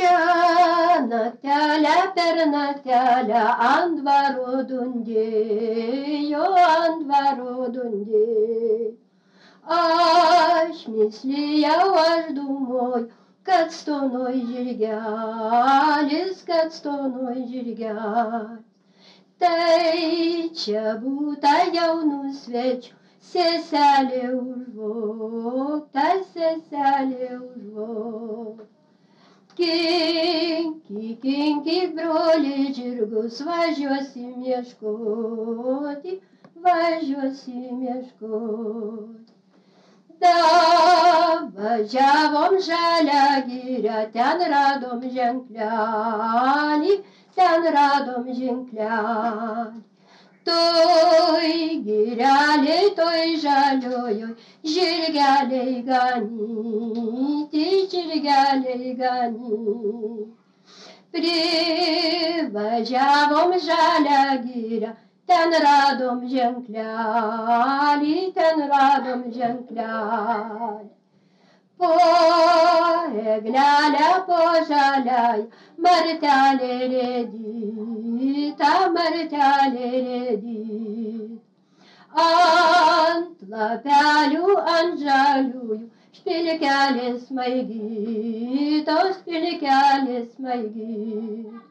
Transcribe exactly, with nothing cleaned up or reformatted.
Čia naktelę per naktelę ant dvaro dundėjo, ant dvaro dundėjo. Aš mislijau, aš dūmoju, kad stonoj žirgelis, kad stonoj žirgelis. Tai čia būta jaunų svečių, seselė užvogta, seselė užvogta. Kinkyk, kinkyk, broliai žirgus, važiuosim ieškoti, važiuosim ieškoti. Davažiavom žalią girią, ten radom ženklelį, ten radom ženklelį. Toj girelėj, toj žaliojoj, žirgeliai ganyti, žirgeliai ganyti. Privažiavom žalią girią, ten radom ženklelį, ten radom ženklelį. Po eglelę, po žaliąją, martelė rėdyta, martelė rėdyta. Ant lapelių, ant žaliųjų, špilkelės smaigytos, špilkelės smaigytos.